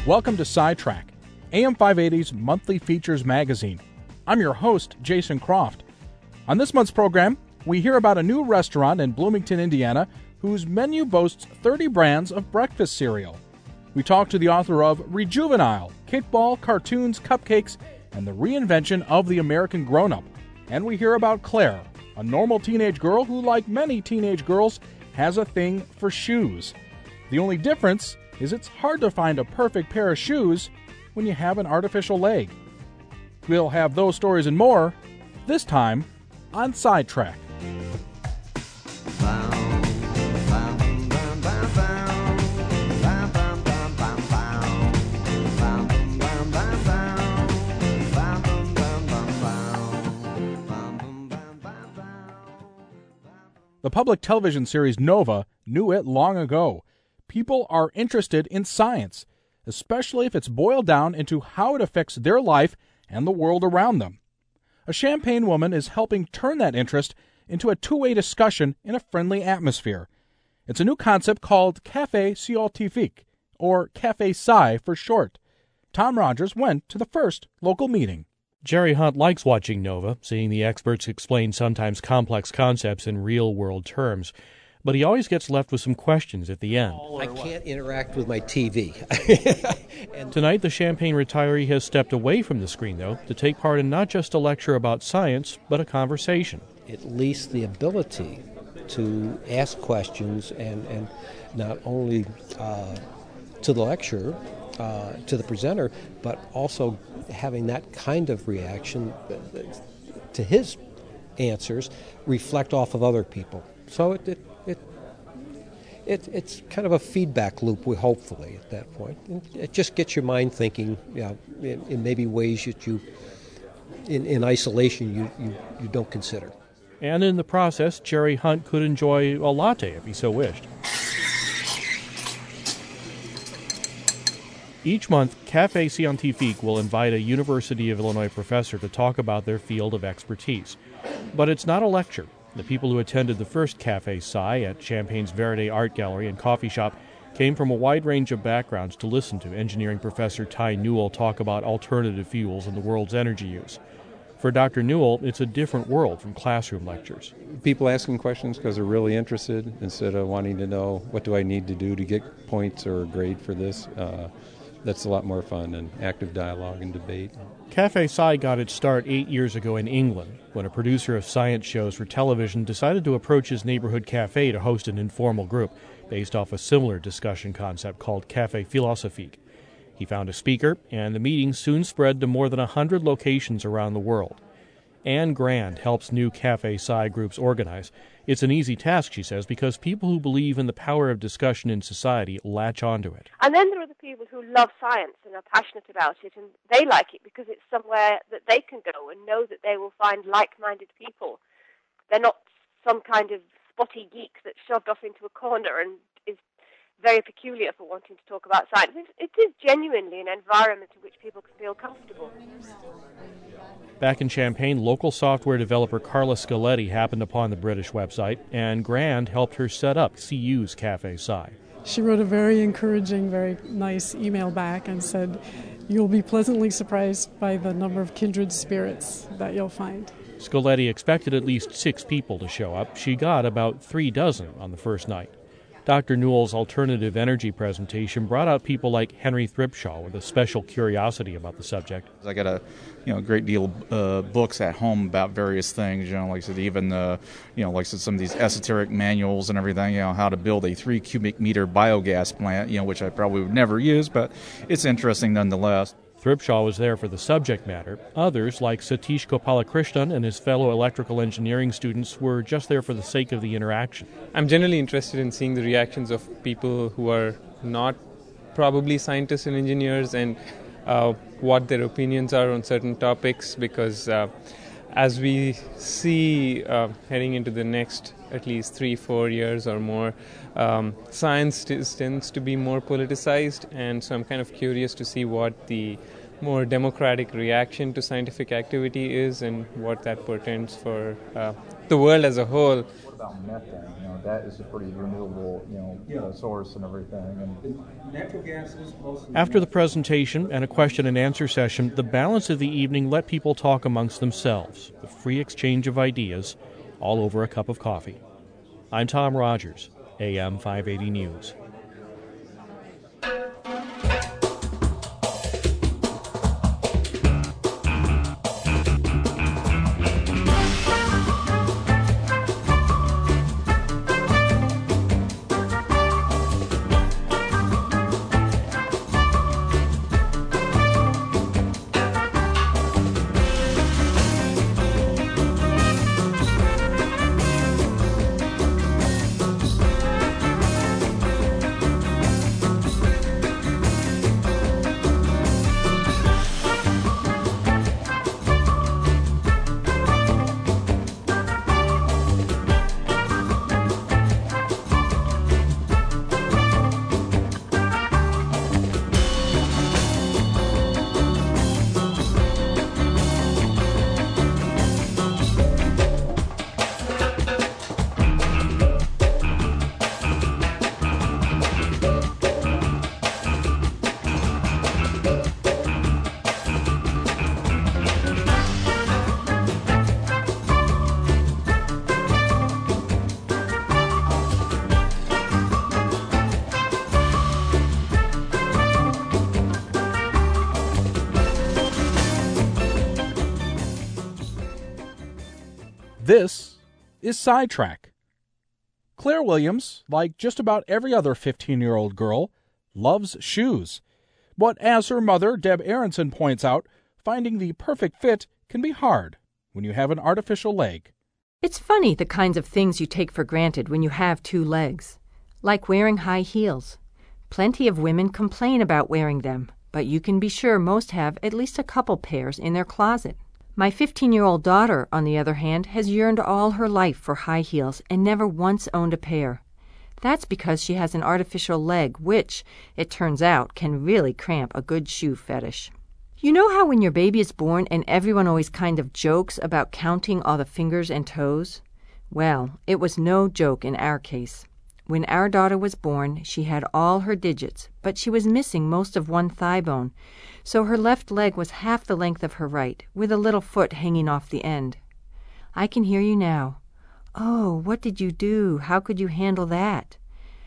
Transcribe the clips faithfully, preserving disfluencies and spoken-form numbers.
Welcome to Sidetrack, A M five eighty's monthly features magazine. I'm your host, Jason Croft. On this month's program, we hear about a new restaurant in Bloomington, Indiana, whose menu boasts thirty brands of breakfast cereal. We talk to the author of Rejuvenile, Kickball, Cartoons, Cupcakes, and the Reinvention of the American Grown-Up. And we hear about Claire, a normal teenage girl who, like many teenage girls, has a thing for shoes. The only difference is it's hard to find a perfect pair of shoes when you have an artificial leg. We'll have those stories and more, this time on Sidetrack. The public television series Nova knew it long ago. People are interested in science, especially if it's boiled down into how it affects their life and the world around them. A Champaign woman is helping turn that interest into a two-way discussion in a friendly atmosphere. It's a new concept called Café Scientifique, or Café Sci for short. Tom Rogers went to the first local meeting. Jerry Hunt likes watching Nova, seeing the experts explain sometimes complex concepts in real-world terms. But he always gets left with some questions at the end. I can't interact with my T V. And tonight, the Champaign retiree has stepped away from the screen, though, to take part in not just a lecture about science, but a conversation. At least the ability to ask questions and, and not only uh, to the lecturer, uh, to the presenter, but also having that kind of reaction to his answers reflect off of other people. So it, it It, it it's kind of a feedback loop, we hopefully, at that point. And it just gets your mind thinking, you know, in, in maybe ways that you, in, in isolation, you, you, you don't consider. And in the process, Jerry Hunt could enjoy a latte if he so wished. Each month, Café Scientifique will invite a University of Illinois professor to talk about their field of expertise. But it's not a lecture. The people who attended the first Café Sci at Champaign's Verde Art Gallery and Coffee Shop came from a wide range of backgrounds to listen to engineering professor Ty Newell talk about alternative fuels and the world's energy use. For Doctor Newell, it's a different world from classroom lectures. People asking questions because they're really interested instead of wanting to know, what do I need to do to get points or a grade for this? Uh, that's a lot more fun and active dialogue and debate. Café Sci got its start eight years ago in England, when a producer of science shows for television decided to approach his neighborhood cafe to host an informal group based off a similar discussion concept called Café Philosophique. He found a speaker, and the meeting soon spread to more than one hundred locations around the world. Anne Grand helps new Café Sci groups organize. It's an easy task, she says, because people who believe in the power of discussion in society latch onto it. And then there are the people who love science and are passionate about it, and they like it because it's somewhere that they can go and know that they will find like-minded people. They're not some kind of spotty geek that's shoved off into a corner and is very peculiar for wanting to talk about science. It is genuinely an environment in which people can feel comfortable. Back in Champaign, local software developer Carla Scoletti happened upon the British website, and Grand helped her set up C U's Café Sci. She wrote a very encouraging, very nice email back and said, "You'll be pleasantly surprised by the number of kindred spirits that you'll find." Scoletti expected at least six people to show up. She got about three dozen on the first night. Doctor Newell's alternative energy presentation brought out people like Henry Thripshaw with a special curiosity about the subject. I got a you know great deal of uh, books at home about various things. You know, like I said, even uh, you know, like I said, some of these esoteric manuals and everything. You know, how to build a three cubic meter biogas plant. You know, which I probably would never use, but it's interesting nonetheless. Thripshaw was there for the subject matter. Others, like Satish Gopalakrishnan and his fellow electrical engineering students, were just there for the sake of the interaction. I'm generally interested in seeing the reactions of people who are not probably scientists and engineers and uh, what their opinions are on certain topics, because uh, as we see uh, heading into the next at least three, four years or more, um, science t- tends to be more politicized, and so I'm kind of curious to see what the more democratic reaction to scientific activity is and what that portends for uh, the world as a whole. What about methane? You know, that is a pretty renewable, you know, yeah. source and everything. And natural gas is mostly. After the presentation and a question and answer session, the balance of the evening let people talk amongst themselves, the free exchange of ideas, all over a cup of coffee. I'm Tom Rogers, A M five eighty News. This is Sidetrack. Claire Williams, like just about every other fifteen-year-old girl, loves shoes. But as her mother, Deb Aronson, points out, finding the perfect fit can be hard when you have an artificial leg. It's funny the kinds of things you take for granted when you have two legs. Like wearing high heels. Plenty of women complain about wearing them, but you can be sure most have at least a couple pairs in their closet. My fifteen-year-old daughter, on the other hand, has yearned all her life for high heels and never once owned a pair. That's because she has an artificial leg which, it turns out, can really cramp a good shoe fetish. You know how when your baby is born and everyone always kind of jokes about counting all the fingers and toes? Well, it was no joke in our case. When our daughter was born, she had all her digits, but she was missing most of one thigh bone, so her left leg was half the length of her right, with a little foot hanging off the end. I can hear you now. Oh, what did you do? How could you handle that?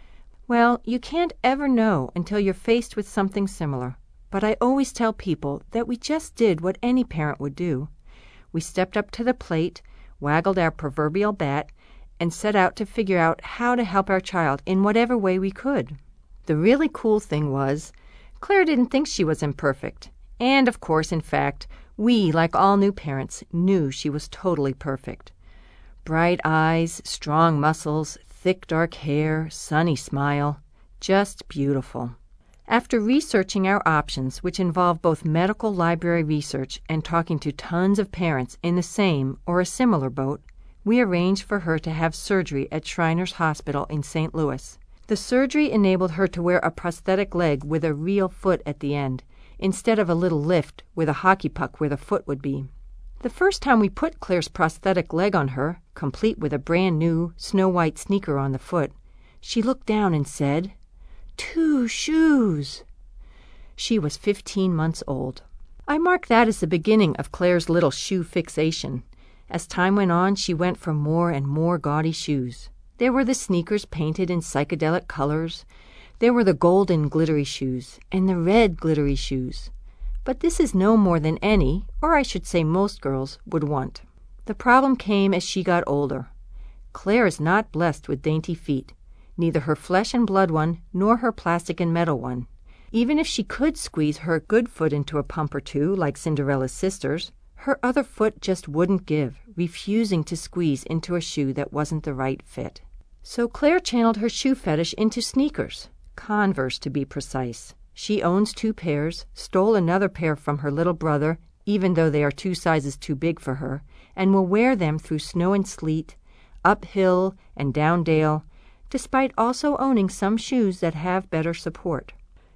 Well, you can't ever know until you're faced with something similar, but I always tell people that we just did what any parent would do. We stepped up to the plate, waggled our proverbial bat, and set out to figure out how to help our child in whatever way we could. The really cool thing was, Claire didn't think she was imperfect. And, of course, in fact, we, like all new parents, knew she was totally perfect. Bright eyes, strong muscles, thick dark hair, sunny smile. Just beautiful. After researching our options, which involve both medical library research and talking to tons of parents in the same or a similar boat, we arranged for her to have surgery at Shriners Hospital in Saint Louis. The surgery enabled her to wear a prosthetic leg with a real foot at the end, instead of a little lift with a hockey puck where the foot would be. The first time we put Claire's prosthetic leg on her, complete with a brand new snow-white sneaker on the foot, she looked down and said, "Two shoes!" She was fifteen months old. I mark that as the beginning of Claire's little shoe fixation. As time went on, she went for more and more gaudy shoes. There were the sneakers painted in psychedelic colors. There were the golden glittery shoes and the red glittery shoes. But this is no more than any, or I should say most girls, would want. The problem came as she got older. Claire is not blessed with dainty feet, neither her flesh and blood one nor her plastic and metal one. Even if she could squeeze her good foot into a pump or two like Cinderella's sisters, her other foot just wouldn't give, refusing to squeeze into a shoe that wasn't the right fit. So Claire channeled her shoe fetish into sneakers, Converse to be precise. She owns two pairs, stole another pair from her little brother, even though they are two sizes too big for her, and will wear them through snow and sleet, uphill and down dale, despite also owning some shoes that have better support.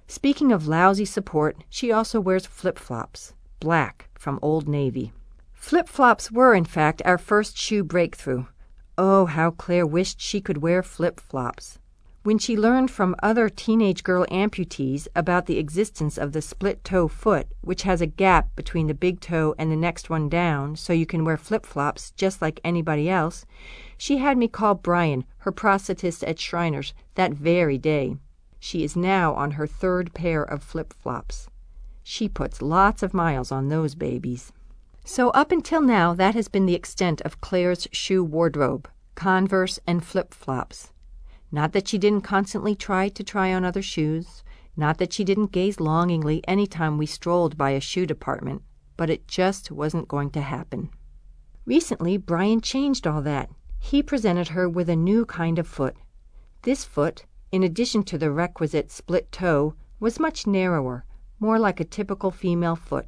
Speaking of lousy support, she also wears flip-flops, black, from Old Navy. Flip-flops were, in fact, our first shoe breakthrough. Oh, how Claire wished she could wear flip-flops. When she learned from other teenage girl amputees about the existence of the split-toe foot, which has a gap between the big toe and the next one down so you can wear flip-flops just like anybody else, she had me call Brian, her prosthetist at Shriners, that very day. She is now on her third pair of flip-flops. She puts lots of miles on those babies. So up until now, that has been the extent of Claire's shoe wardrobe, Converse and flip-flops. Not that she didn't constantly try to try on other shoes, not that she didn't gaze longingly any time we strolled by a shoe department, but it just wasn't going to happen. Recently, Brian changed all that. He presented her with a new kind of foot. This foot, in addition to the requisite split toe, was much narrower, more like a typical female foot.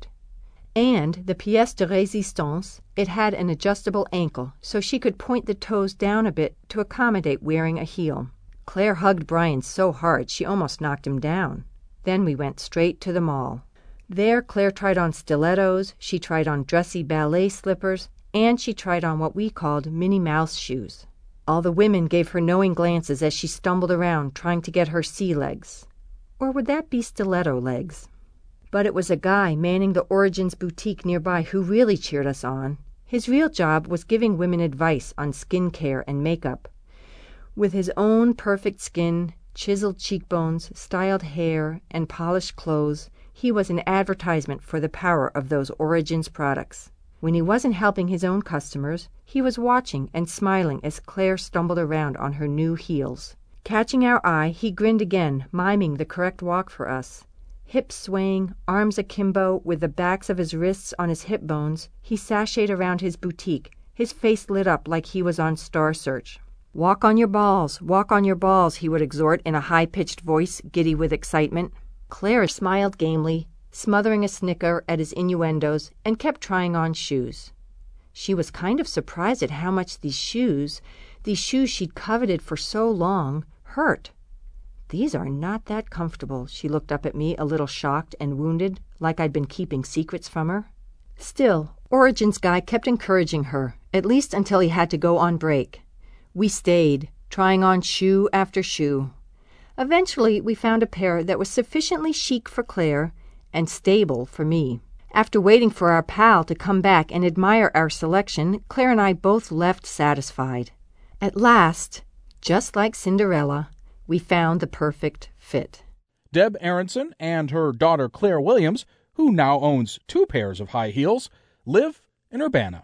And the pièce de résistance, it had an adjustable ankle, so she could point the toes down a bit to accommodate wearing a heel. Claire hugged Brian so hard she almost knocked him down. Then we went straight to the mall. There Claire tried on stilettos, she tried on dressy ballet slippers, and she tried on what we called Minnie Mouse shoes. All the women gave her knowing glances as she stumbled around trying to get her sea legs. Or would that be stiletto legs? But it was a guy manning the Origins boutique nearby who really cheered us on. His real job was giving women advice on skin care and makeup. With his own perfect skin, chiseled cheekbones, styled hair, and polished clothes, he was an advertisement for the power of those Origins products. When he wasn't helping his own customers, he was watching and smiling as Claire stumbled around on her new heels. Catching our eye, he grinned again, miming the correct walk for us. Hips swaying, arms akimbo, with the backs of his wrists on his hip bones, he sashayed around his boutique, his face lit up like he was on Star Search. "Walk on your balls, walk on your balls," he would exhort in a high-pitched voice, giddy with excitement. Claire smiled gamely, smothering a snicker at his innuendos, and kept trying on shoes. She was kind of surprised at how much these shoes, these shoes she'd coveted for so long, hurt. "These are not that comfortable." She looked up at me, a little shocked and wounded, like I'd been keeping secrets from her. Still, Origins guy kept encouraging her, at least until he had to go on break. We stayed, trying on shoe after shoe. Eventually, we found a pair that was sufficiently chic for Claire and stable for me. After waiting for our pal to come back and admire our selection, Claire and I both left satisfied. At last, just like Cinderella, we found the perfect fit. Deb Aronson and her daughter Claire Williams, who now owns two pairs of high heels, live in Urbana.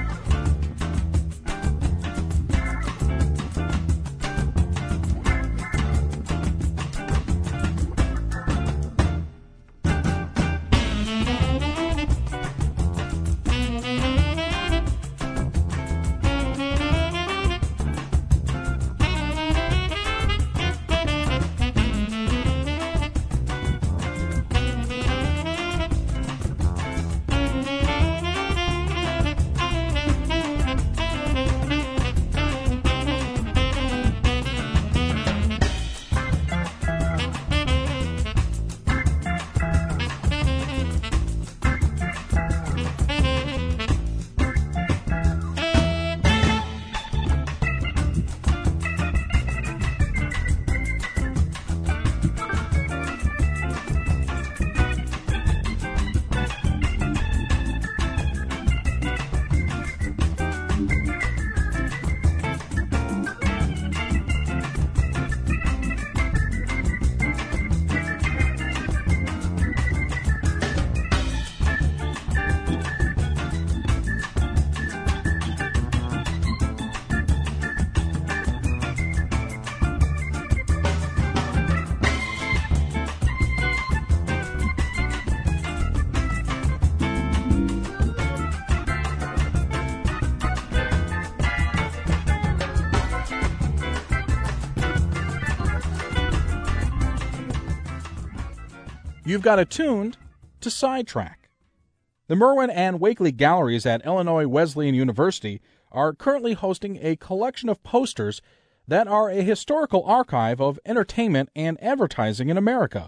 You've got it tuned to Sidetrack. The Merwin and Wakely Galleries at Illinois Wesleyan University are currently hosting a collection of posters that are a historical archive of entertainment and advertising in America.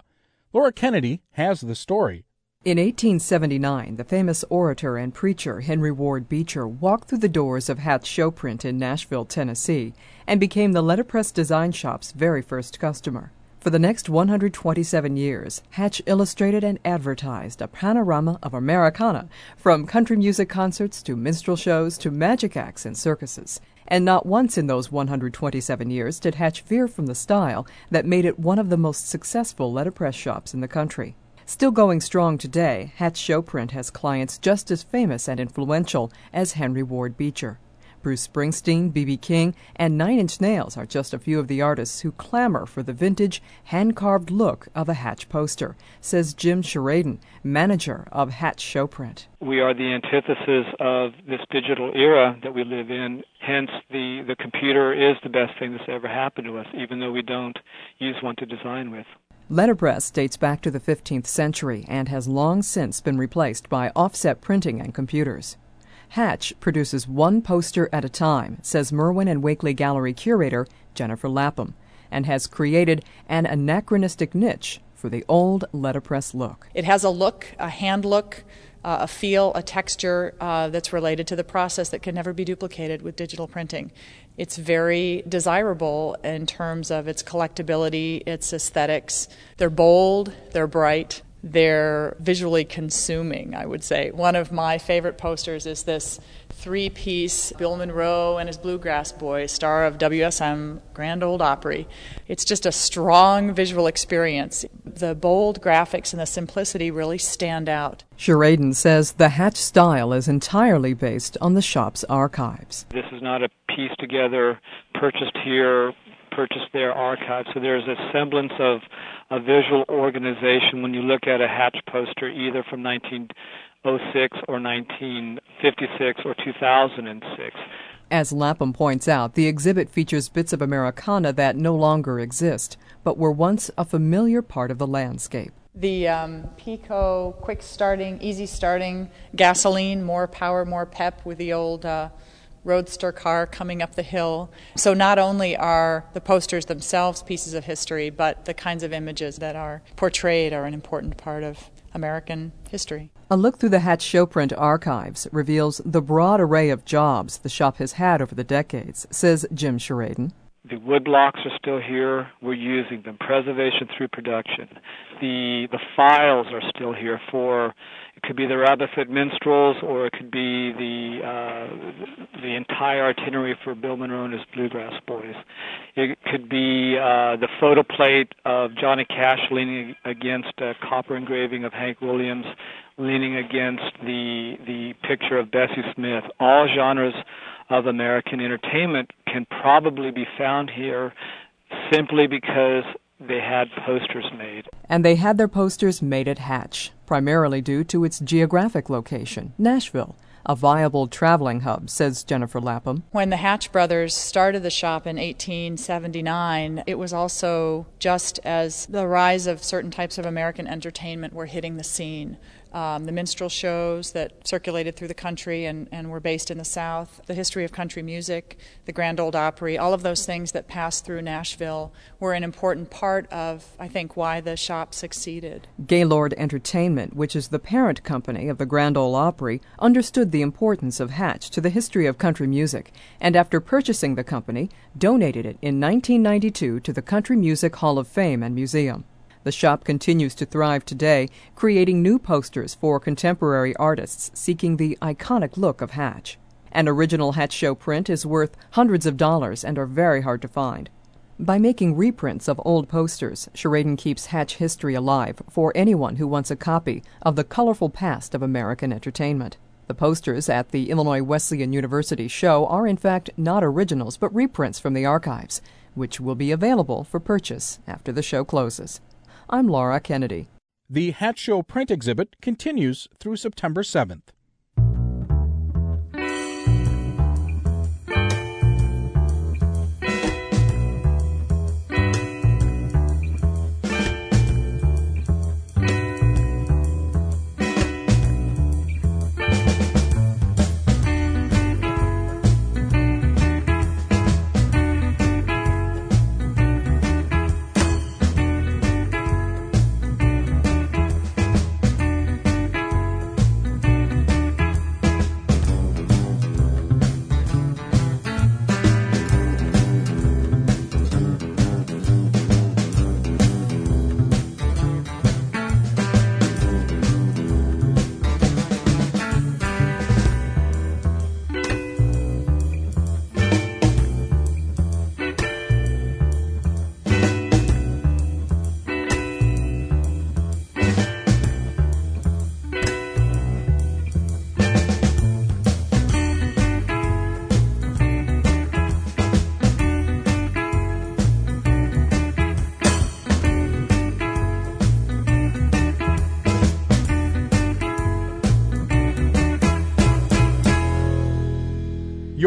Laura Kennedy has the story. In eighteen seventy-nine, the famous orator and preacher Henry Ward Beecher walked through the doors of Hatch Showprint in Nashville, Tennessee, and became the letterpress design shop's very first customer. For the next one hundred twenty-seven years, Hatch illustrated and advertised a panorama of Americana, from country music concerts to minstrel shows to magic acts and circuses. And not once in those one hundred twenty-seven years did Hatch veer from the style that made it one of the most successful letterpress shops in the country. Still going strong today, Hatch Showprint has clients just as famous and influential as Henry Ward Beecher. Bruce Springsteen, B B King, and Nine Inch Nails are just a few of the artists who clamor for the vintage, hand-carved look of a Hatch poster, says Jim Sheridan, manager of Hatch Showprint. We are the antithesis of this digital era that we live in. Hence, the, the computer is the best thing that's ever happened to us, even though we don't use one to design with. Letterpress dates back to the fifteenth century and has long since been replaced by offset printing and computers. Hatch produces one poster at a time, says Merwin and Wakely Gallery curator Jennifer Lapham, and has created an anachronistic niche for the old letterpress look. It has a look, a hand look, uh, a feel, a texture uh, that's related to the process that can never be duplicated with digital printing. It's very desirable in terms of its collectability, its aesthetics. They're bold, they're bright, they're visually consuming, I would say. One of my favorite posters is this three-piece Bill Monroe and his Bluegrass Boys, star of W S M Grand Ole Opry. It's just a strong visual experience. The bold graphics and the simplicity really stand out. Sheridan says the Hatch style is entirely based on the shop's archives. This is not a piece together, purchased here, purchased there archive. So there's a semblance of a visual organization when you look at a Hatch poster either from nineteen oh six or nineteen fifty-six or two thousand six. As Lapham points out, the exhibit features bits of Americana that no longer exist, but were once a familiar part of the landscape. The um, Pico, quick starting, easy starting, gasoline, more power, more pep with the old uh, roadster car coming up the hill. So not only are the posters themselves pieces of history, but the kinds of images that are portrayed are an important part of American history. A look through the Hatch Showprint archives reveals the broad array of jobs the shop has had over the decades, says Jim Sheridan. The woodblocks are still here. We're using them. Preservation through production. The the files are still here for, it could be the Rabbit Minstrels, or it could be the uh, the entire itinerary for Bill Monroe and his Bluegrass Boys. It could be uh, the photo plate of Johnny Cash leaning against a copper engraving of Hank Williams, leaning against the the picture of Bessie Smith. All genres of American entertainment can probably be found here simply because they had posters made. And they had their posters made at Hatch, primarily due to its geographic location, Nashville, a viable traveling hub, says Jennifer Lapham. When the Hatch brothers started the shop in eighteen seventy-nine, it was also just as the rise of certain types of American entertainment were hitting the scene. Um, the minstrel shows that circulated through the country and, and were based in the South, the history of country music, the Grand Ole Opry, all of those things that passed through Nashville were an important part of, I think, why the shop succeeded. Gaylord Entertainment, which is the parent company of the Grand Ole Opry, understood the importance of Hatch to the history of country music, and after purchasing the company, donated it in nineteen ninety-two to the Country Music Hall of Fame and Museum. The shop continues to thrive today, creating new posters for contemporary artists seeking the iconic look of Hatch. An original Hatch show print is worth hundreds of dollars and are very hard to find. By making reprints of old posters, Sheridan keeps Hatch history alive for anyone who wants a copy of the colorful past of American entertainment. The posters at the Illinois Wesleyan University show are in fact not originals but reprints from the archives, which will be available for purchase after the show closes. I'm Laura Kennedy. The Hatch Show print exhibit continues through September seventh.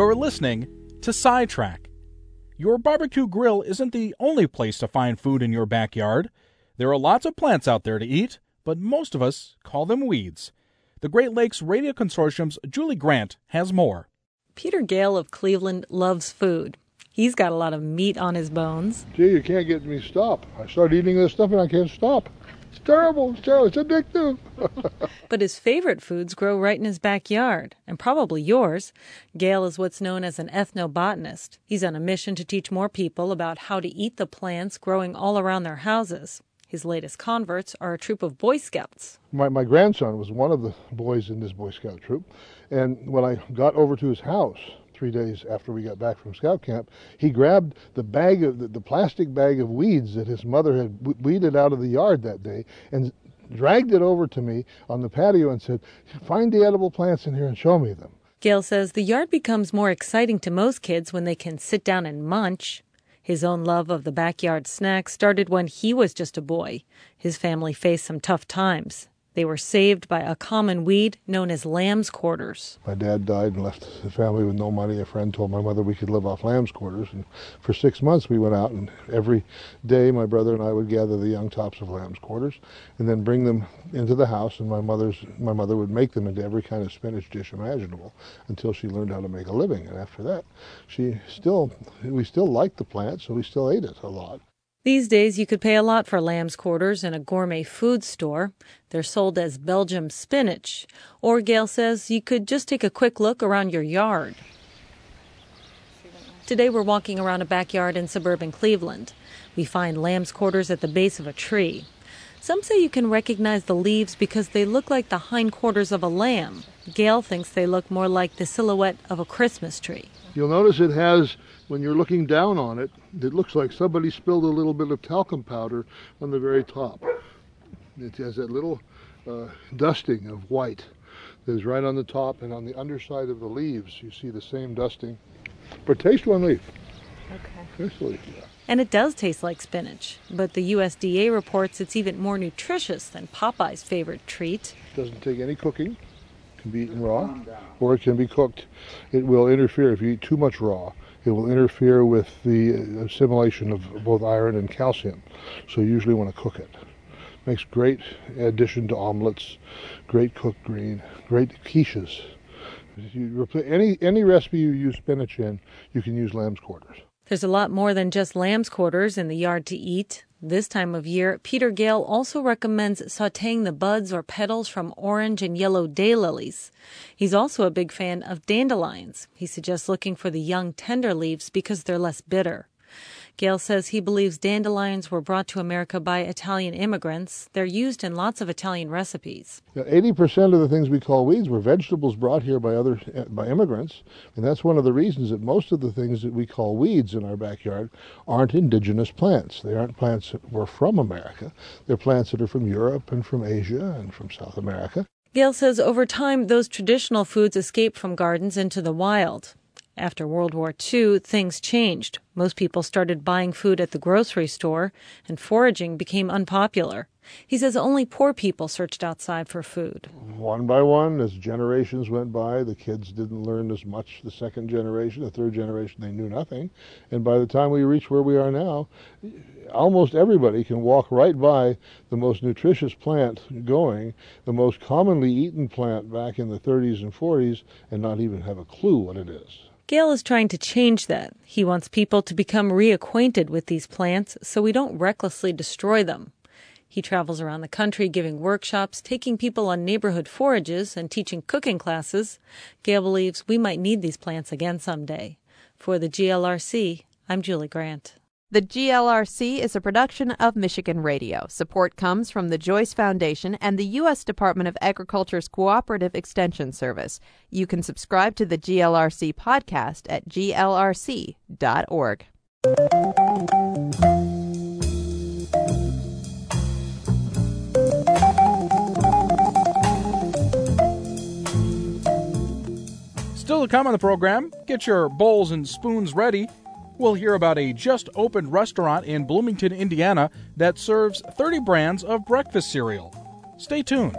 You're listening to Sidetrack. Your barbecue grill isn't the only place to find food in your backyard. There are lots of plants out there to eat, but most of us call them weeds. The Great Lakes Radio Consortium's Julie Grant has more. Peter Gale of Cleveland loves food. He's got a lot of meat on his bones. Gee, you can't get me to stop. I start eating this stuff and I can't stop. It's terrible. It's terrible. It's addictive. But his favorite foods grow right in his backyard, and probably yours. Gale is what's known as an ethnobotanist. He's on a mission to teach more people about how to eat the plants growing all around their houses. His latest converts are a troop of Boy Scouts. My, my grandson was one of the boys in this Boy Scout troop, and when I got over to his house three days after we got back from scout camp, he grabbed the bag of the, the plastic bag of weeds that his mother had weeded out of the yard that day and dragged it over to me on the patio and said, "Find the edible plants in here and show me them." Gale says the yard becomes more exciting to most kids when they can sit down and munch. His own love of the backyard snack started when he was just a boy. His family faced some tough times. They were saved by a common weed known as lamb's quarters. My dad died and left the family with no money. A friend told my mother we could live off lamb's quarters. And for six months we went out, and every day my brother and I would gather the young tops of lamb's quarters and then bring them into the house, and my mother's my mother would make them into every kind of spinach dish imaginable until she learned how to make a living. And after that, she still we still liked the plant, so we still ate it a lot. These days, you could pay a lot for lamb's quarters in a gourmet food store. They're sold as Belgium spinach. Or, Gale says, you could just take a quick look around your yard. Today, we're walking around a backyard in suburban Cleveland. We find lamb's quarters at the base of a tree. Some say you can recognize the leaves because they look like the hindquarters of a lamb. Gale thinks they look more like the silhouette of a Christmas tree. You'll notice it has, when you're looking down on it, it looks like somebody spilled a little bit of talcum powder on the very top. It has that little uh, dusting of white that is right on the top, and on the underside of the leaves you see the same dusting. But taste one leaf. Okay. Taste a leaf, yeah. And it does taste like spinach, but the U S D A reports it's even more nutritious than Popeye's favorite treat. It doesn't take any cooking. It can be eaten raw, or it can be cooked. It will interfere if you eat too much raw. It will interfere with the assimilation of both iron and calcium. So you usually want to cook it. Makes great addition to omelets, great cooked green, great quiches. You any any recipe you use spinach in, you can use lamb's quarters. There's a lot more than just lamb's quarters in the yard to eat. This time of year, Peter Gale also recommends sautéing the buds or petals from orange and yellow daylilies. He's also a big fan of dandelions. He suggests looking for the young, tender leaves because they're less bitter. Gale says he believes dandelions were brought to America by Italian immigrants. They're used in lots of Italian recipes. eighty percent of the things we call weeds were vegetables brought here by other by immigrants, and that's one of the reasons that most of the things that we call weeds in our backyard aren't indigenous plants. They aren't plants that were from America. They're plants that are from Europe and from Asia and from South America. Gale says over time, those traditional foods escaped from gardens into the wild. After World War Two, things changed. Most people started buying food at the grocery store, and foraging became unpopular. He says only poor people searched outside for food. One by one, as generations went by, the kids didn't learn as much. The second generation, the third generation, they knew nothing. And by the time we reach where we are now, almost everybody can walk right by the most nutritious plant going, the most commonly eaten plant back in the thirties and forties, and not even have a clue what it is. Gale is trying to change that. He wants people to become reacquainted with these plants so we don't recklessly destroy them. He travels around the country giving workshops, taking people on neighborhood forages, and teaching cooking classes. Gale believes we might need these plants again someday. For the G L R C, I'm Julie Grant. The G L R C is a production of Michigan Radio. Support comes from the Joyce Foundation and the U S Department of Agriculture's Cooperative Extension Service. You can subscribe to the G L R C podcast at G L R C dot org. Still to come on the program, get your bowls and spoons ready. We'll hear about a just-opened restaurant in Bloomington, Indiana that serves thirty brands of breakfast cereal. Stay tuned.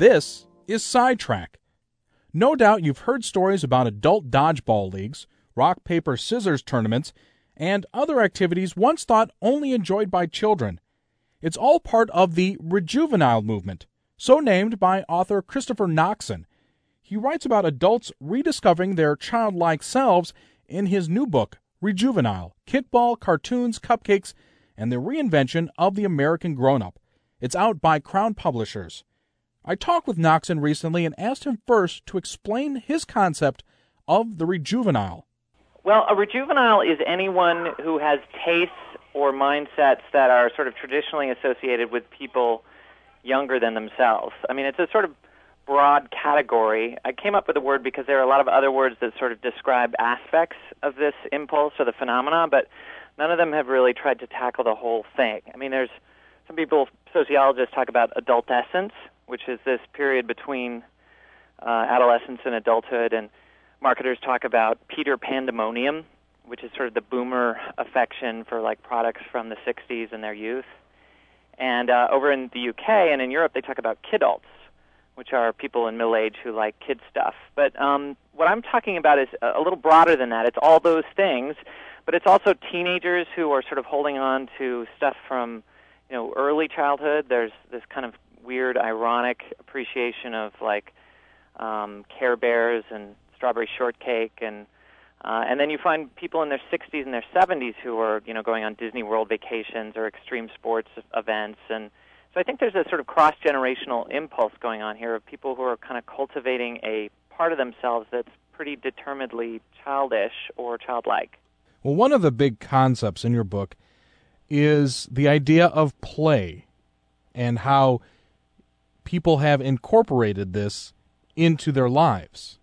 This is Sidetrack. No doubt you've heard stories about adult dodgeball leagues, rock, paper, scissors tournaments, and other activities once thought only enjoyed by children. It's all part of the Rejuvenile movement, so named by author Christopher Noxon. He writes about adults rediscovering their childlike selves in his new book, Rejuvenile, Kickball, Cartoons, Cupcakes, and the Reinvention of the American Grown-Up. It's out by Crown Publishers. I talked with Noxon recently and asked him first to explain his concept of the Rejuvenile. Well, a Rejuvenile is anyone who has tastes or mindsets that are sort of traditionally associated with people younger than themselves. I mean, it's a sort of broad category. I came up with the word because there are a lot of other words that sort of describe aspects of this impulse or the phenomena, but none of them have really tried to tackle the whole thing. I mean, there's some people, sociologists, talk about adultescence, which is this period between uh, adolescence and adulthood, and marketers talk about Peter Pandemonium, which is sort of the boomer affection for like products from the sixties and their youth. And uh, over in the U K and in Europe, they talk about kidults, which are people in middle age who like kid stuff. But um, what I'm talking about is a little broader than that. It's all those things, but it's also teenagers who are sort of holding on to stuff from, you know, early childhood. There's this kind of weird, ironic appreciation of like um, Care Bears and strawberry shortcake, and uh, and then you find people in their sixties and their seventies who are, you know, going on Disney World vacations or extreme sports events. And so I think there's a sort of cross-generational impulse going on here of people who are kind of cultivating a part of themselves that's pretty determinedly childish or childlike. Well, one of the big concepts in your book is the idea of play and how people have incorporated this into their lives.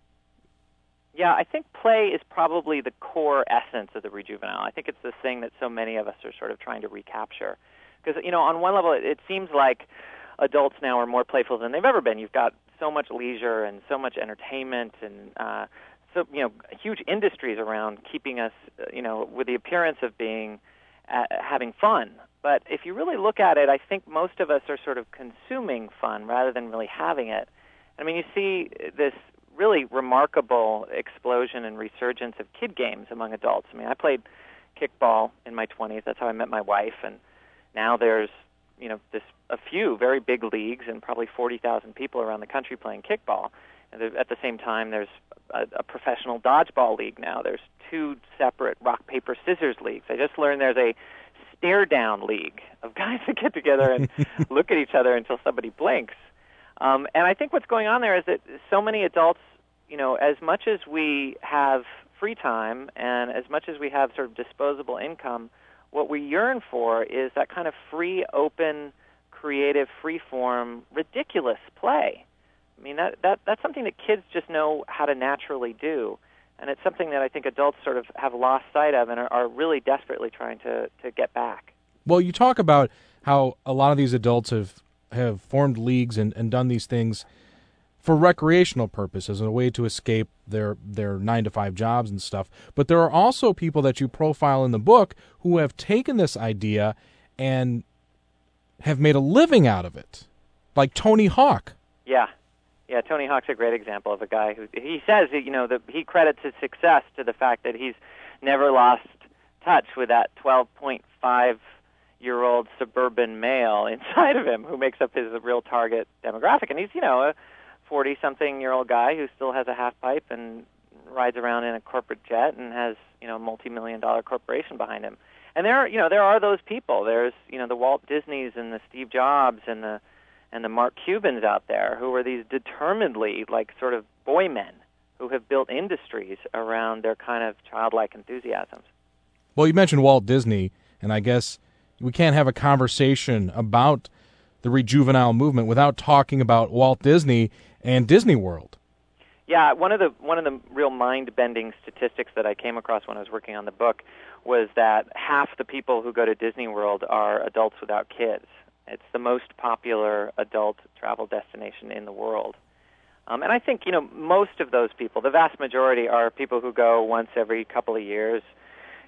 Yeah, I think play is probably the core essence of the Rejuvenile. I think it's the thing that so many of us are sort of trying to recapture. Because, you know, on one level, it, it seems like adults now are more playful than they've ever been. You've got so much leisure and so much entertainment and, uh, so you know, huge industries around keeping us, uh, you know, with the appearance of being, uh, having fun. But if you really look at it, I think most of us are sort of consuming fun rather than really having it. I mean, you see this really remarkable explosion and resurgence of kid games among adults. I mean, I played kickball in my twenties. That's how I met my wife. And now there's, you know, this a few very big leagues and probably forty thousand people around the country playing kickball. And at the same time, there's a, a professional dodgeball league now. There's two separate rock, paper, scissors leagues. I just learned there's a stare-down league of guys that get together and look at each other until somebody blinks. Um, and I think what's going on there is that so many adults, you know, as much as we have free time and as much as we have sort of disposable income, what we yearn for is that kind of free, open, creative, free-form, ridiculous play. I mean, that, that that's something that kids just know how to naturally do. And it's something that I think adults sort of have lost sight of and are, are really desperately trying to, to get back. Well, you talk about how a lot of these adults have have formed leagues and, and done these things for recreational purposes, a way to escape their their nine to five jobs and stuff. But there are also people that you profile in the book who have taken this idea and have made a living out of it, like Tony Hawk. Yeah, yeah. Tony Hawk's a great example of a guy who he says that, you know, that he credits his success to the fact that he's never lost touch with that twelve point five year old suburban male inside of him who makes up his real target demographic. And he's, you know, a forty-something-year-old guy who still has a half-pipe and rides around in a corporate jet and has, you know, a multi-million dollar corporation behind him. And there are, you know, there are those people. There's, you know, the Walt Disneys and the Steve Jobs and the and the Mark Cubans out there who are these determinedly, like, sort of boy men who have built industries around their kind of childlike enthusiasms. Well, you mentioned Walt Disney, and I guess we can't have a conversation about the Rejuvenile movement without talking about Walt Disney and Disney World. Yeah, one of the one of the real mind-bending statistics that I came across when I was working on the book was that half the people who go to Disney World are adults without kids. It's the most popular adult travel destination in the world. Um, and I think, you know, most of those people, the vast majority, are people who go once every couple of years.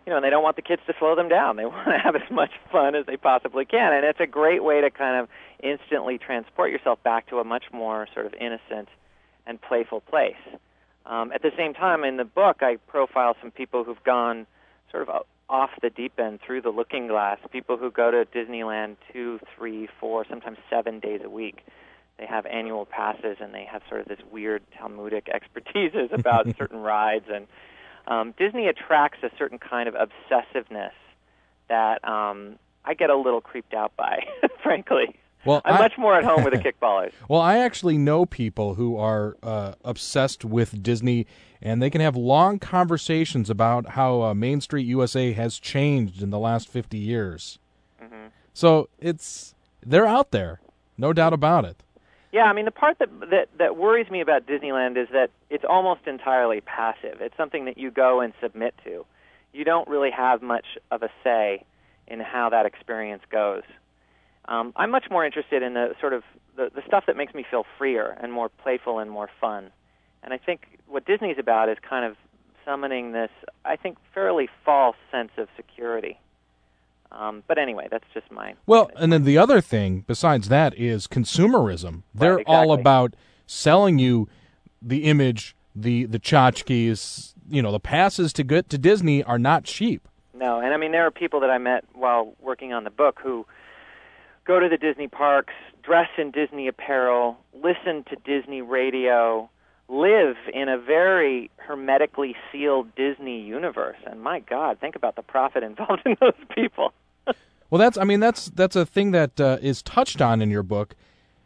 you know, and they don't want the kids to slow them down. They want to have as much fun as they possibly can, and it's a great way to kind of instantly transport yourself back to a much more sort of innocent and playful place. Um, at the same time, in the book, I profile some people who've gone sort of off the deep end through the looking glass, people who go to Disneyland two, three, four, sometimes seven days a week. They have annual passes, and they have sort of this weird Talmudic expertise about certain rides. And um, Disney attracts a certain kind of obsessiveness that um, I get a little creeped out by, frankly. Well, I'm I, much more at home with the kickballers. Well, I actually know people who are uh, obsessed with Disney, and they can have long conversations about how uh, Main Street U S A has changed in the last fifty years. Mm-hmm. So it's they're out there, no doubt about it. Yeah, I mean, the part that, that that worries me about Disneyland is that it's almost entirely passive. It's something that you go and submit to. You don't really have much of a say in how that experience goes. Um, I'm much more interested in the sort of the, the stuff that makes me feel freer and more playful and more fun. And I think what Disney's about is kind of summoning this, I think, fairly false sense of security. Um, but anyway, that's just my... Well, and then the other thing besides that is consumerism. They're right, exactly. all about selling you the image, the, the tchotchkes, you know, the passes to get to Disney are not cheap. No, and I mean, there are people that I met while working on the book who go to the Disney parks, dress in Disney apparel, listen to Disney radio, live in a very hermetically sealed Disney universe. And my God, think about the profit involved in those people. Well, that's I mean that's that's a thing that uh, is touched on in your book,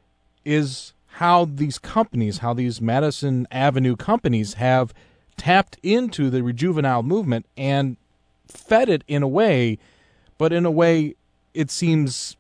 is how these companies, how these Madison Avenue companies have tapped into the Rejuvenile movement and fed it in a way, but in a way it seems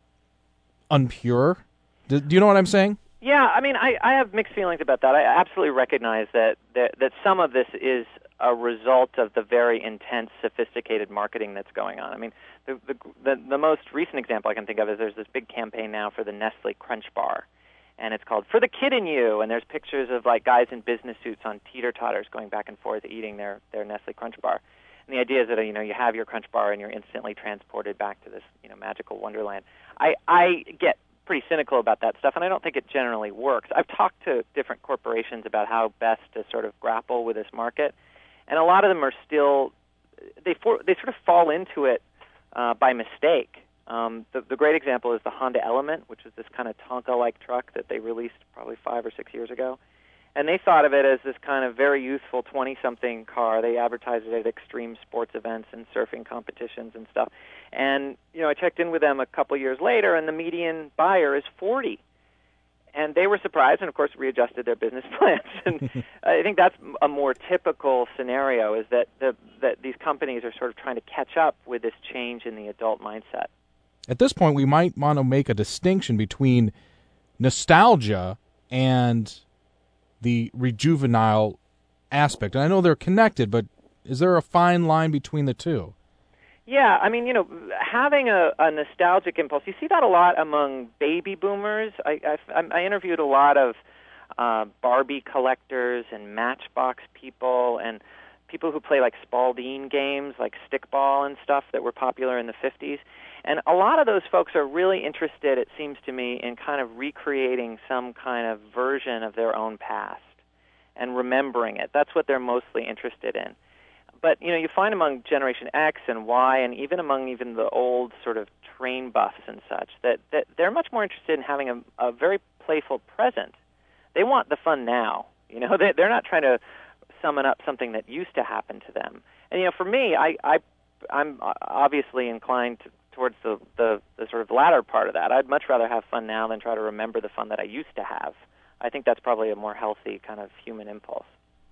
unpure. Do, do you know what I'm saying? Yeah, I mean, I, I have mixed feelings about that. I absolutely recognize that, that, that some of this is a result of the very intense, sophisticated marketing that's going on. I mean, the, the the the most recent example I can think of is there's this big campaign now for the Nestle Crunch Bar, and it's called For the Kid in You, and there's pictures of like guys in business suits on teeter-totters going back and forth eating their, their Nestle Crunch Bar. And the idea is that, you know, you have your Crunch Bar and you're instantly transported back to this, you know, magical wonderland. I, I get pretty cynical about that stuff, and I don't think it generally works. I've talked to different corporations about how best to sort of grapple with this market, and a lot of them are still, they for, they sort of fall into it uh, by mistake. Um, the, the great example is the Honda Element, which is this kind of Tonka-like truck that they released probably five or six years ago. And they thought of it as this kind of very youthful twenty-something car. They advertised it at extreme sports events and surfing competitions and stuff. And, you know, I checked in with them a couple years later, and the median buyer is forty. And they were surprised and, of course, readjusted their business plans. And I think that's a more typical scenario, is that, the, that these companies are sort of trying to catch up with this change in the adult mindset. At this point, we might want to make a distinction between nostalgia and the rejuvenile aspect. And I know they're connected, but is there a fine line between the two? Yeah, I mean, you know, having a, a nostalgic impulse, you see that a lot among baby boomers. I, I, I interviewed a lot of uh, Barbie collectors and Matchbox people and people who play like Spalding games, like stickball and stuff that were popular in the fifties. And a lot of those folks are really interested, it seems to me, in kind of recreating some kind of version of their own past and remembering it. That's what they're mostly interested in. But, you know, you find among Generation X and Y and even among even the old sort of train buffs and such that, that they're much more interested in having a, a very playful present. They want the fun now. You know, they, they're not trying to summon up something that used to happen to them. And, you know, for me, I, I, I'm obviously inclined to towards the, the, the sort of latter part of that. I'd much rather have fun now than try to remember the fun that I used to have. I think that's probably a more healthy kind of human impulse.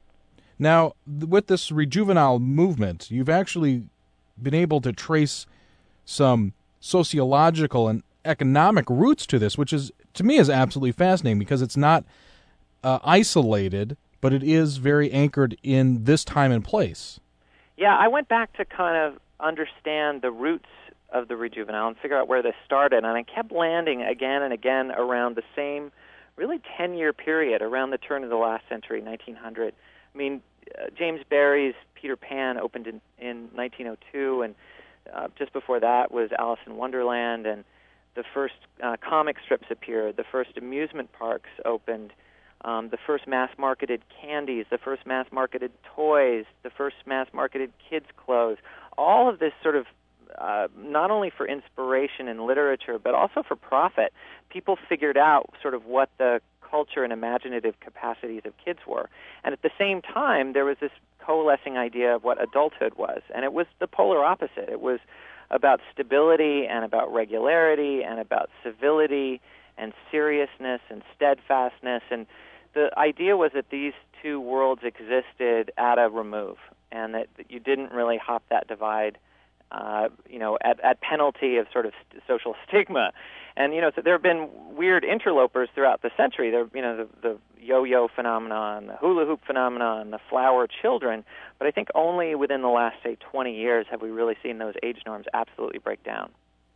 Now, with this rejuvenile movement, you've actually been able to trace some sociological and economic roots to this, which is, to me, is absolutely fascinating because it's not uh, isolated, but it is very anchored in this time and place. Yeah, I went back to kind of understand the roots of the Rejuvenile and figure out where this started, and I kept landing again and again around the same really ten-year period, around the turn of the last century, nineteen hundred, I mean, uh, James Barrie's Peter Pan opened in, in nineteen oh two, and uh, just before that was Alice in Wonderland, and the first uh, comic strips appeared, the first amusement parks opened, um, the first mass-marketed candies, the first mass-marketed toys, the first mass-marketed kids' clothes. All of this sort of, uh, not only for inspiration in literature, but also for profit. People figured out sort of what the culture and imaginative capacities of kids were. And at the same time, there was this coalescing idea of what adulthood was, and it was the polar opposite. It was about stability and about regularity and about civility and seriousness and steadfastness. And the idea was that these two worlds existed at a remove, and that, that you didn't really hop that divide, uh, you know, at, at penalty of sort of st- social stigma. And, you know, so there have been weird interlopers throughout the century. There, you know, the, the yo-yo phenomenon, the hula hoop phenomenon, the flower children. But I think only within the last, say, twenty years have we really seen those age norms absolutely break down.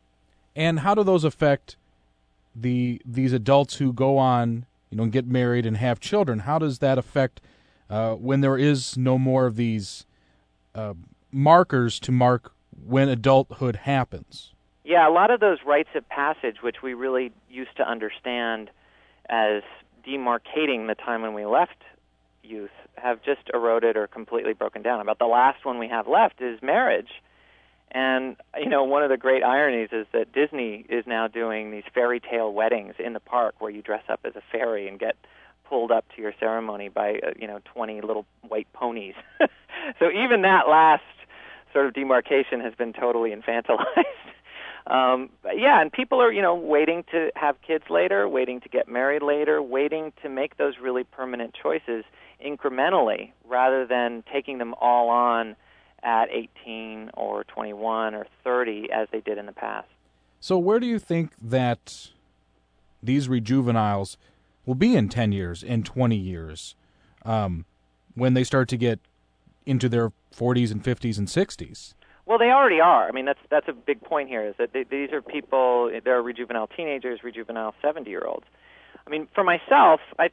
And how do those affect the these adults who go on, you know, and get married and have children? How does that affect uh, when there is no more of these uh, markers to mark when adulthood happens? Yeah, a lot of those rites of passage, which we really used to understand as demarcating the time when we left youth, have just eroded or completely broken down. About the last one we have left is marriage. And, you know, one of the great ironies is that Disney is now doing these fairy tale weddings in the park where you dress up as a fairy and get pulled up to your ceremony by, uh, you know, twenty little white ponies. So even that last sort of demarcation has been totally infantilized. Um, yeah, and people are, you know, waiting to have kids later, waiting to get married later, waiting to make those really permanent choices incrementally rather than taking them all on at eighteen or twenty-one or thirty as they did in the past. So where do you think that these rejuveniles will be in ten years, in twenty years, um, when they start to get into their forties and fifties and sixties? Well, they already are. I mean, that's that's a big point here, is that they, these are people, they're rejuvenile teenagers, rejuvenile seventy-year-olds. I mean, for myself, I,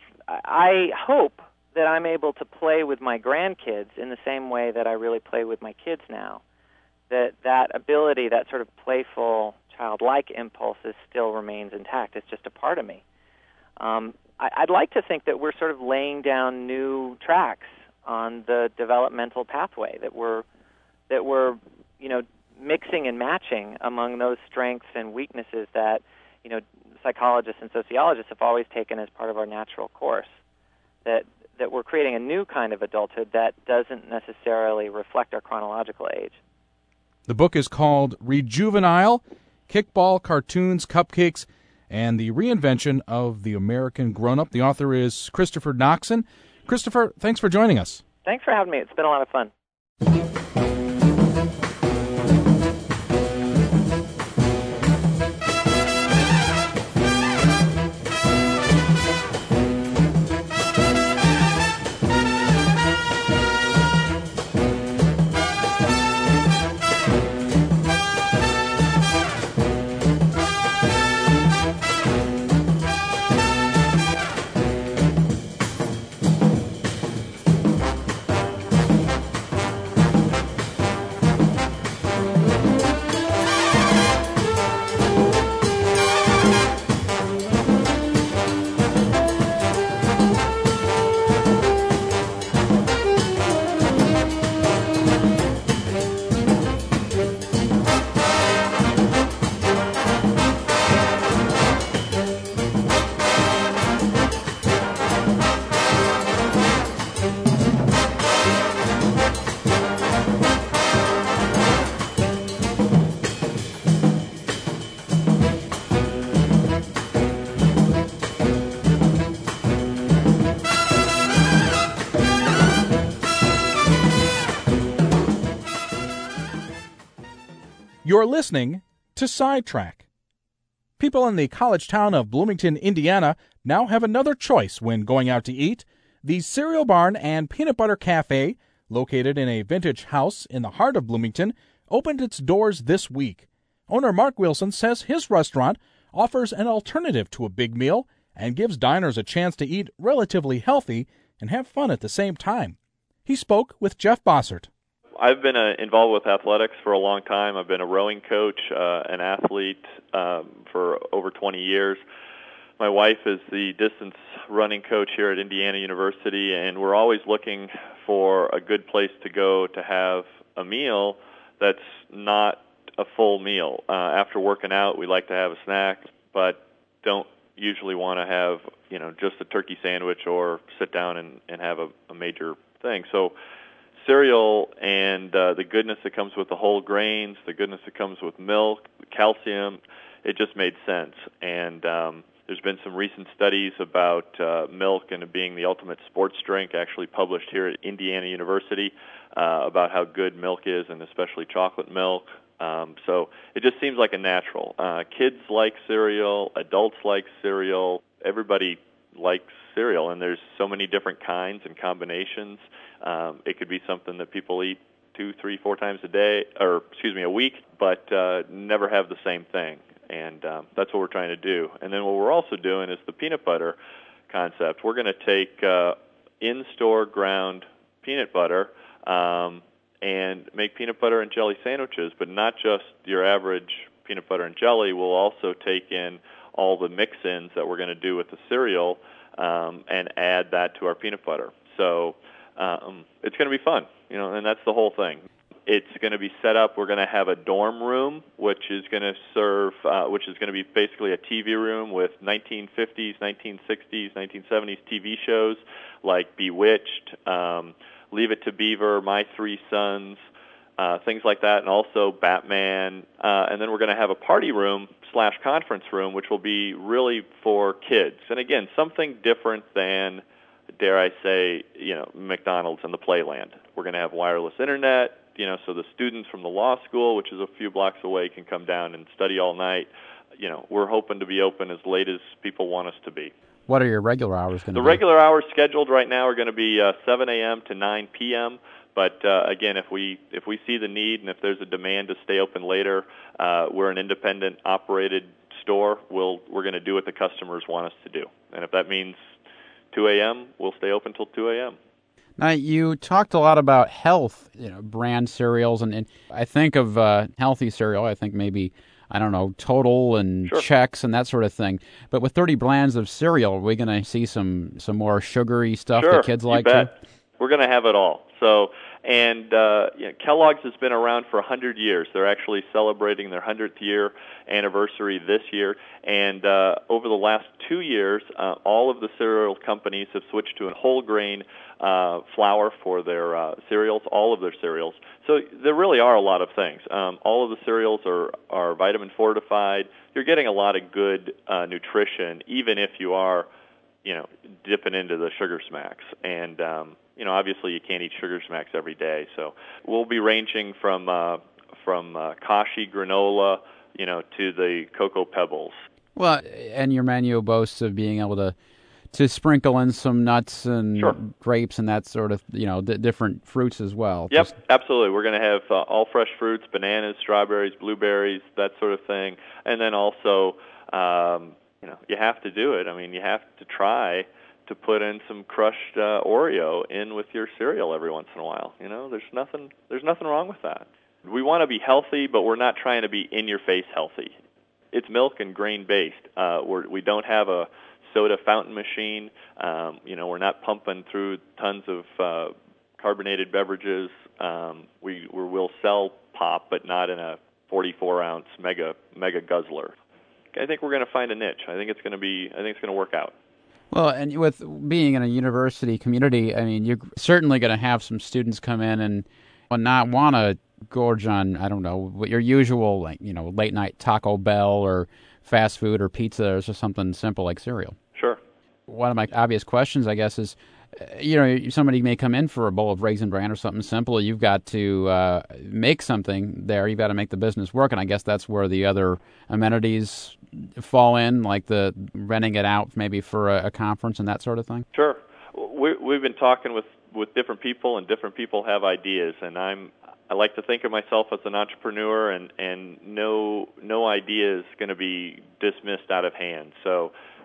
I hope that I'm able to play with my grandkids in the same way that I really play with my kids now. That that ability, that sort of playful, childlike impulses still remains intact. It's just a part of me. Um, I, I'd like to think that we're sort of laying down new tracks on the developmental pathway, that we're that we're you know, mixing and matching among those strengths and weaknesses that, you know, psychologists and sociologists have always taken as part of our natural course. That that we're creating a new kind of adulthood that doesn't necessarily reflect our chronological age. The book is called Rejuvenile, Kickball, Cartoons, Cupcakes, and the Reinvention of the American Grown-Up. The author is Christopher Noxon. Christopher, thanks for joining us. Thanks for having me. It's been a lot of fun. You're listening to Sidetrack. People in the college town of Bloomington, Indiana, now have another choice when going out to eat. The Cereal Barn and Peanut Butter Cafe, located in a vintage house in the heart of Bloomington, opened its doors this week. Owner Mark Wilson says his restaurant offers an alternative to a big meal and gives diners a chance to eat relatively healthy and have fun at the same time. He spoke with Jeff Bossert. I've been uh, involved with athletics for a long time. I've been a rowing coach, uh, an athlete um, for over twenty years. My wife is the distance running coach here at Indiana University, and we're always looking for a good place to go to have a meal that's not a full meal. Uh, after working out, we like to have a snack, but don't usually want to have, you know, just a turkey sandwich or sit down and, and have a, a major thing. So cereal and uh, the goodness that comes with the whole grains, the goodness that comes with milk, calcium, it just made sense. And um, there's been some recent studies about uh, milk and it being the ultimate sports drink, actually published here at Indiana University, uh, about how good milk is, and especially chocolate milk. Um, so it just seems like a natural. Uh, kids like cereal, adults like cereal, everybody likes cereal, and there's so many different kinds and combinations. Um, it could be something that people eat two, three, four times a day, or excuse me, a week, but uh, never have the same thing. And um, that's what we're trying to do. And then what we're also doing is the peanut butter concept. We're going to take uh, in-store ground peanut butter um, and make peanut butter and jelly sandwiches, but not just your average peanut butter and jelly. We'll also take in all the mix-ins that we're going to do with the cereal um, and add that to our peanut butter. So um, it's going to be fun, you know, and that's the whole thing. It's going to be set up. We're going to have a dorm room, which is going to serve, uh, which is going to be basically a T V room with nineteen fifties, nineteen sixties, nineteen seventies T V shows like Bewitched, um, Leave It to Beaver, My Three Sons, uh, things like that, and also Batman. Uh, and then we're going to have a party room slash conference room, which will be really for kids. And again, something different than, dare I say, you know, McDonald's and the Playland. We're going to have wireless internet. You know, so the students from the law school, which is a few blocks away, can come down and study all night. You know, we're hoping to be open as late as people want us to be. What are your regular hours going to be? The regular hours scheduled right now are going to be uh, seven a.m. to nine p.m. But uh, again, if we if we see the need and if there's a demand to stay open later, uh, we're an independent operated store. We'll we're going to do what the customers want us to do, and if that means two a.m., we'll stay open till two a.m. Now, you talked a lot about health, you know, brand cereals, and, and I think of uh, healthy cereal, I think maybe, I don't know, Total and Sure. Chex and that sort of thing. But with thirty brands of cereal, are we going to see some, some more sugary stuff Sure, that kids like you bet. too? We're going to have it all. So, and uh, you know, Kellogg's has been around for one hundred years. They're actually celebrating their one hundredth year anniversary this year. And uh, over the last two years, uh, all of the cereal companies have switched to a whole grain uh, flour for their uh, cereals, all of their cereals. So there really are a lot of things. Um, all of the cereals are, are vitamin fortified. You're getting a lot of good uh, nutrition, even if you are, you know, dipping into the Sugar Smacks. And, um, you know, obviously you can't eat Sugar Smacks every day. So we'll be ranging from uh, from uh, Kashi granola, you know, to the Cocoa Pebbles. Well, and your menu boasts of being able to to sprinkle in some nuts and Sure. grapes and that sort of, you know, d- different fruits as well. Yep, Just- absolutely. We're going to have uh, all fresh fruits, bananas, strawberries, blueberries, that sort of thing. And then also, um, you know, you have to do it. I mean, you have to try to put in some crushed uh, Oreo in with your cereal every once in a while. You know, there's nothing there's nothing wrong with that. We want to be healthy, but we're not trying to be in-your-face healthy. It's milk and grain-based. Uh, we're, we don't have a soda fountain machine. Um, you know, we're not pumping through tons of uh, carbonated beverages. Um, we, we will sell pop, but not in a forty-four ounce mega mega guzzler. I think we're going to find a niche. I think it's going to be. I think it's going to work out. Well, and with being in a university community, I mean, you're certainly going to have some students come in and will not want to gorge on, I don't know, what your usual, like, you know, late night Taco Bell or fast food or pizza or just something simple like cereal. Sure. One of my obvious questions, I guess, is, uh, you know, somebody may come in for a bowl of Raisin Bran or something simple. You've got to uh, make something there. You've got to make the business work, and I guess that's where the other amenities fall in, like the renting it out maybe for a, a conference and that sort of thing? Sure. We, we've been talking with, with different people, and different people have ideas, and I'm I like to think of myself as an entrepreneur, and, and no no idea is going to be dismissed out of hand. So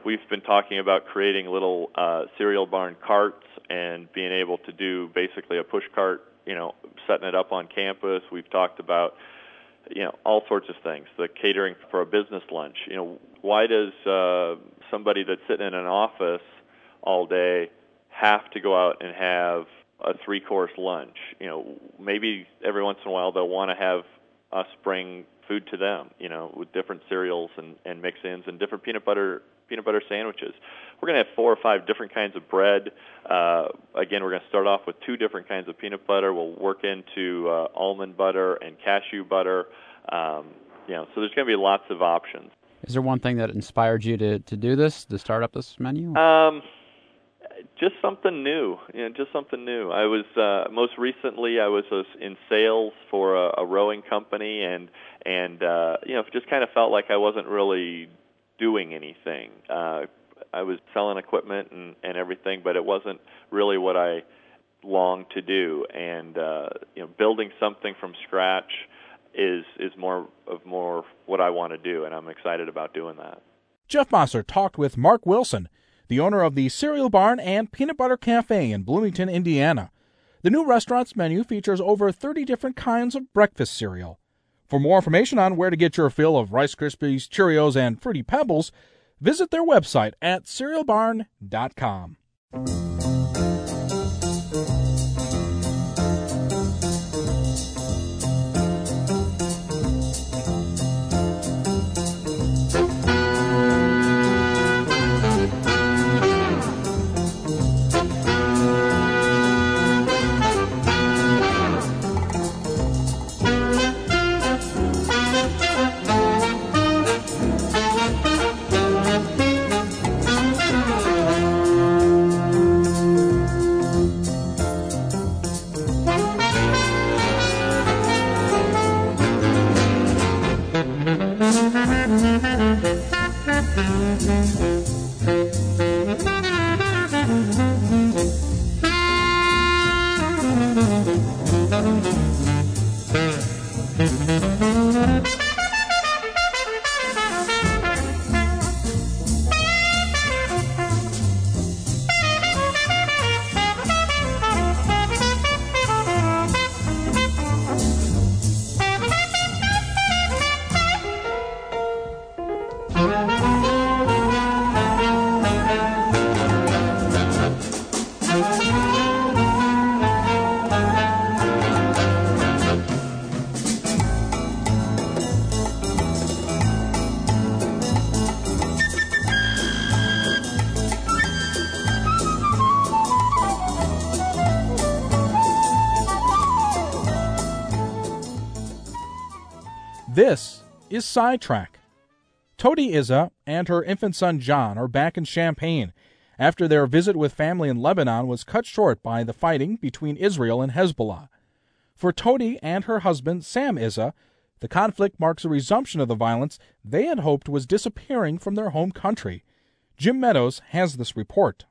we've been talking about creating little uh, cereal barn carts and being able to do basically a push cart, you know, setting it up on campus. We've talked about, you know, all sorts of things, the catering for a business lunch. You know, why does uh, somebody that's sitting in an office all day have to go out and have a three-course lunch? You know, maybe every once in a while they'll want to have us bring food to them, you know, with different cereals and, and mix-ins and different peanut butter peanut butter sandwiches. We're going to have four or five different kinds of bread. Uh, again, we're going to start off with two different kinds of peanut butter. We'll work into uh, almond butter and cashew butter. Um, you know, so there's going to be lots of options. Is there one thing that inspired you to, to do this, to start up this menu? Um, just something new. You know, just something new. I was uh, most recently I was uh, in sales for a, a rowing company, and and uh, you know, just kind of felt like I wasn't really doing anything. Uh, I was selling equipment and, and everything, but it wasn't really what I longed to do. And uh, you know, building something from scratch is is more of more what I want to do, and I'm excited about doing that. Jeff Mosser talked with Mark Wilson, the owner of the Cereal Barn and Peanut Butter Cafe in Bloomington, Indiana. The new restaurant's menu features over thirty different kinds of breakfast cereal. For more information on where to get your fill of Rice Krispies, Cheerios, and Fruity Pebbles, visit their website at cereal barn dot com. This is Sidetrack. Todi Izza and her infant son John are back in Champaign after their visit with family in Lebanon was cut short by the fighting between Israel and Hezbollah. For Todi and her husband Sam Izza, the conflict marks a resumption of the violence they had hoped was disappearing from their home country. Jim Meadows has this report.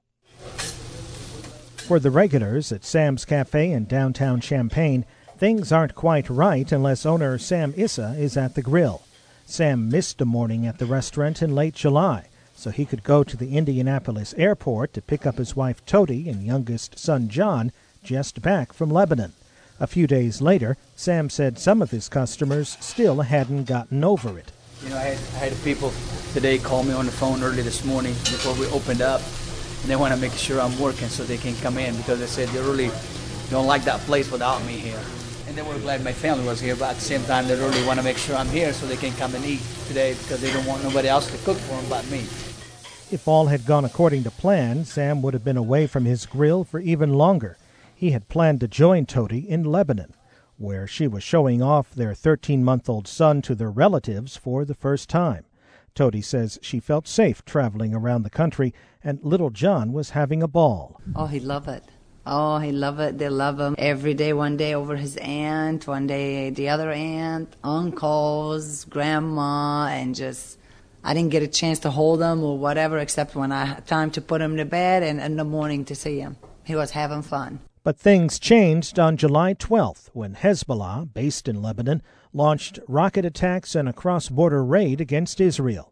For the regulars at Sam's Cafe in downtown Champaign, things aren't quite right unless owner Sam Izza is at the grill. Sam missed a morning at the restaurant in late July, so he could go to the Indianapolis airport to pick up his wife Todi and youngest son John, just back from Lebanon. A few days later, Sam said some of his customers still hadn't gotten over it. You know, I had, I had people today call me on the phone early this morning before we opened up, and they want to make sure I'm working so they can come in because they said they really don't like that place without me here. And they were glad my family was here, but at the same time, they really want to make sure I'm here so they can come and eat today because they don't want nobody else to cook for them but me. If all had gone according to plan, Sam would have been away from his grill for even longer. He had planned to join Todi in Lebanon, where she was showing off their thirteen-month-old son to their relatives for the first time. Todi says she felt safe traveling around the country, and little John was having a ball. Oh, he loved it. Oh, he love it. They love him. Every day, one day over his aunt, one day the other aunt, uncles, grandma, and just, I didn't get a chance to hold him or whatever, except when I had time to put him to bed and in the morning to see him. He was having fun. But things changed on July twelfth when Hezbollah, based in Lebanon, launched rocket attacks and a cross-border raid against Israel.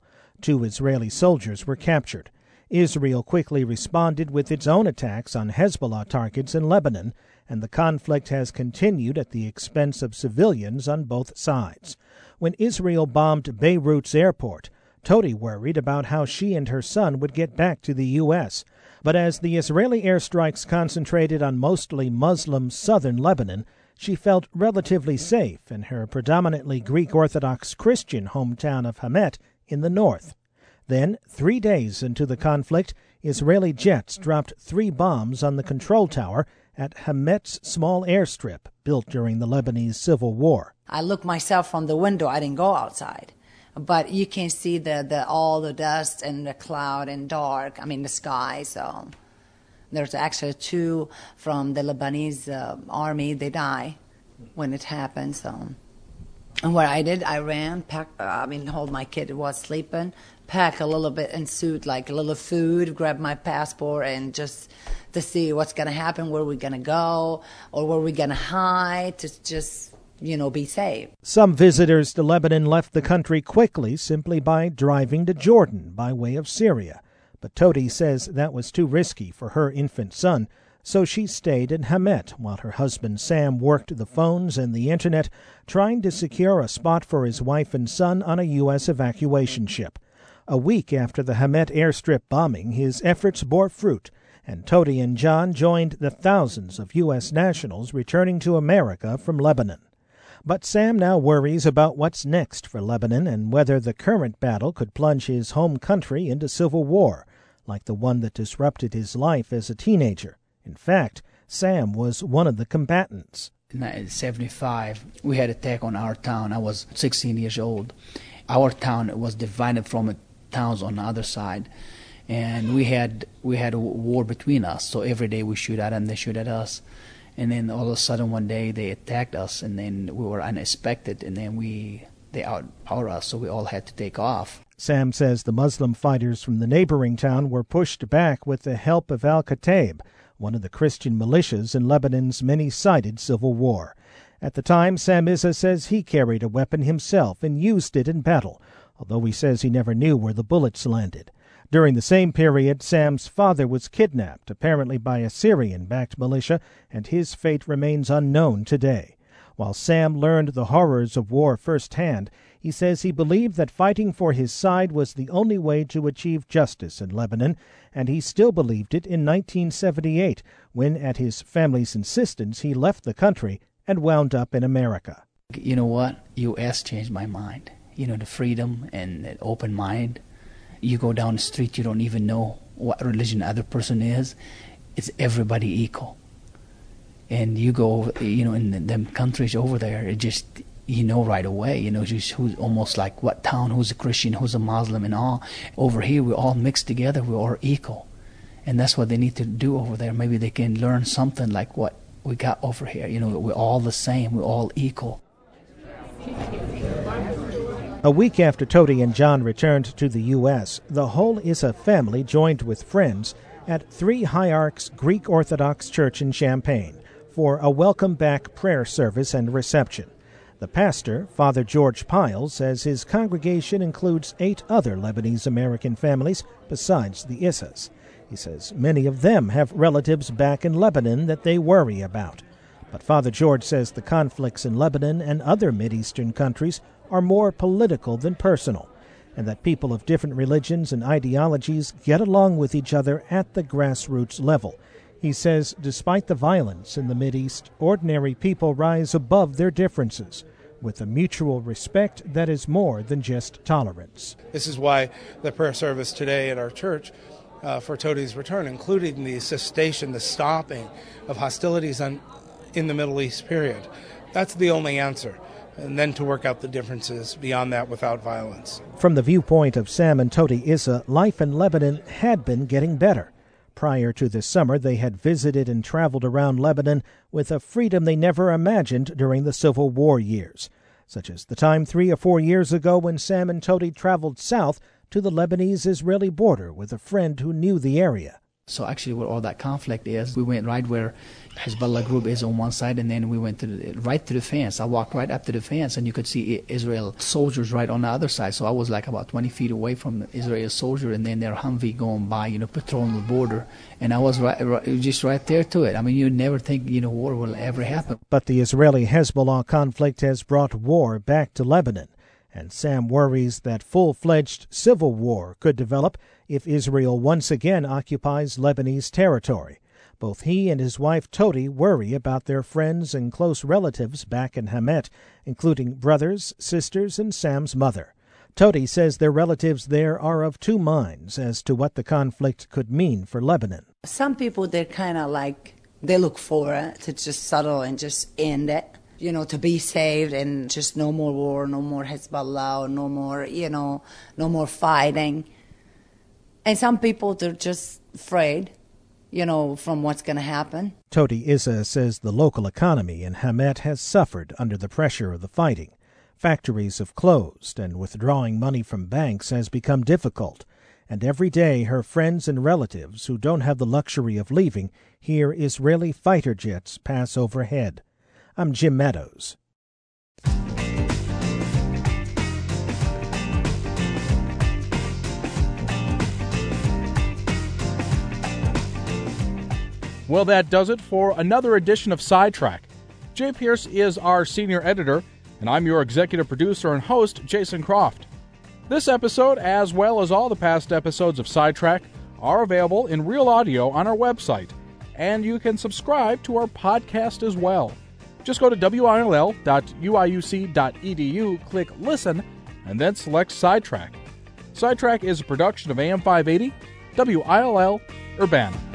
Two Israeli soldiers were captured. Israel quickly responded with its own attacks on Hezbollah targets in Lebanon, and the conflict has continued at the expense of civilians on both sides. When Israel bombed Beirut's airport, Todi worried about how she and her son would get back to the U S. But as the Israeli airstrikes concentrated on mostly Muslim southern Lebanon, she felt relatively safe in her predominantly Greek Orthodox Christian hometown of Hamet in the north. Then, three days into the conflict, Israeli jets dropped three bombs on the control tower at Hamet's small airstrip built during the Lebanese Civil War. I looked myself from the window. I didn't go outside. But you can see the, the all the dust and the cloud and dark, I mean the sky. So there's actually two from the Lebanese uh, army. They die when it happens. So. And what I did, I ran, packed, uh, I mean, hold my kid who was sleeping, pack a little bit in suit, like a little food, grab my passport, and just to see what's going to happen, where we're going to go, or where we're going to hide, to just, you know, be safe. Some visitors to Lebanon left the country quickly simply by driving to Jordan by way of Syria. But Todi says that was too risky for her infant son, so she stayed in Hamet while her husband Sam worked the phones and the internet, trying to secure a spot for his wife and son on a U S evacuation ship. A week after the Hamet airstrip bombing, his efforts bore fruit, and Todi and John joined the thousands of U S nationals returning to America from Lebanon. But Sam now worries about what's next for Lebanon and whether the current battle could plunge his home country into civil war, like the one that disrupted his life as a teenager. In fact, Sam was one of the combatants. In nineteen seventy-five, we had an attack on our town. I was sixteen years old. Our town was divided from towns on the other side, and we had we had a war between us. So every day we shoot at them, they shoot at us. And then all of a sudden one day they attacked us, and then we were unexpected, and then we they outpowered us, so we all had to take off. Sam says the Muslim fighters from the neighboring town were pushed back with the help of Al-Kataib, one of the Christian militias in Lebanon's many-sided civil war. At the time, Sam Issa says he carried a weapon himself and used it in battle, although he says he never knew where the bullets landed. During the same period, Sam's father was kidnapped, apparently by a Syrian-backed militia, and his fate remains unknown today. While Sam learned the horrors of war firsthand, he says he believed that fighting for his side was the only way to achieve justice in Lebanon, and he still believed it in nineteen seventy-eight, when, at his family's insistence, he left the country and wound up in America. You know what? U S changed my mind. You know, the freedom and the open mind. You go down the street, you don't even know what religion the other person is. It's everybody equal. And you go, you know, in the, them countries over there, it just, you know right away, you know, just who's almost like what town, who's a Christian, who's a Muslim and all. Over here, we're all mixed together, we're all equal. And that's what they need to do over there. Maybe they can learn something like what we got over here. You know, we're all the same, we're all equal. A week after Todi and John returned to the U S, the whole Issa family joined with friends at Three Hierarchs Greek Orthodox Church in Champaign for a welcome-back prayer service and reception. The pastor, Father George Pyle, says his congregation includes eight other Lebanese-American families besides the Issas. He says many of them have relatives back in Lebanon that they worry about. But Father George says the conflicts in Lebanon and other Mideastern countries are more political than personal, and that people of different religions and ideologies get along with each other at the grassroots level. He says despite the violence in the Mideast, ordinary people rise above their differences with a mutual respect that is more than just tolerance. This is why the prayer service today at our church uh, for Todi's return, including the cessation, the stopping of hostilities on, in the Middle East period. That's the only answer. And then to work out the differences beyond that without violence. From the viewpoint of Sam and Todi Issa, life in Lebanon had been getting better. Prior to this summer, they had visited and traveled around Lebanon with a freedom they never imagined during the Civil War years, such as the time three or four years ago when Sam and Todi traveled south to the Lebanese-Israeli border with a friend who knew the area. So actually where all that conflict is, we went right where Hezbollah group is on one side, and then we went to the, right to the fence. I walked right up to the fence, and you could see Israel soldiers right on the other side. So I was like about twenty feet away from the Israeli soldier, and then their Humvee going by, you know, patrolling the border. And I was right, right, just right there to it. I mean, you never think, you know, war will ever happen. But the Israeli-Hezbollah conflict has brought war back to Lebanon, and Sam worries that full-fledged civil war could develop if Israel once again occupies Lebanese territory. Both he and his wife Todi worry about their friends and close relatives back in Hamet, including brothers, sisters, and Sam's mother. Todi says their relatives there are of two minds as to what the conflict could mean for Lebanon. Some people, they're kind of like, they look for it to just settle and just end it, you know, to be saved and just no more war, no more Hezbollah, no more, you know, no more fighting. And some people, they're just afraid, you know, from what's going to happen. Todi Issa says the local economy in Hamet has suffered under the pressure of the fighting. Factories have closed, and withdrawing money from banks has become difficult. And every day her friends and relatives who don't have the luxury of leaving hear Israeli fighter jets pass overhead. I'm Jim Meadows. Well, that does it for another edition of Sidetrack. Jay Pierce is our senior editor, and I'm your executive producer and host, Jason Croft. This episode, as well as all the past episodes of Sidetrack, are available in real audio on our website, and you can subscribe to our podcast as well. Just go to W I L L dot U I U C dot E D U, click Listen, and then select Sidetrack. Sidetrack is a production of A M five eighty, W I L L, Urbana.